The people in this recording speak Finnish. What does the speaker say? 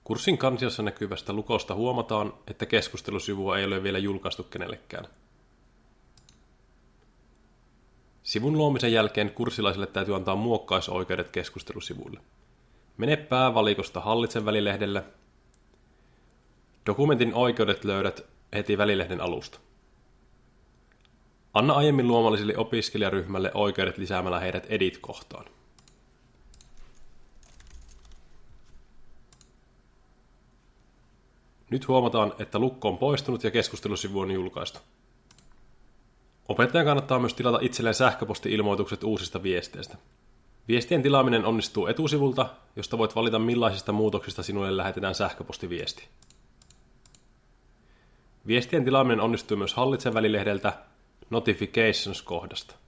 Kurssin kansiossa näkyvästä lukosta huomataan, että keskustelusivua ei ole vielä julkaistu kenellekään. Sivun luomisen jälkeen kurssilaisille täytyy antaa muokkausoikeudet keskustelusivuille. Mene päävalikosta Hallitse välilehdelle. Dokumentin oikeudet löydät heti välilehden alusta. Anna aiemmin luomallisille opiskelijaryhmälle oikeudet lisäämällä heidät edit-kohtaan. Nyt huomataan, että lukko on poistunut ja keskustelusivu on julkaistu. Opettajan kannattaa myös tilata itselleen sähköposti-ilmoitukset uusista viesteistä. Viestien tilaaminen onnistuu etusivulta, josta voit valita millaisista muutoksista sinulle lähetetään sähköpostiviesti. Viestien tilaaminen onnistuu myös Hallitse välilehdeltä Notifications-kohdasta.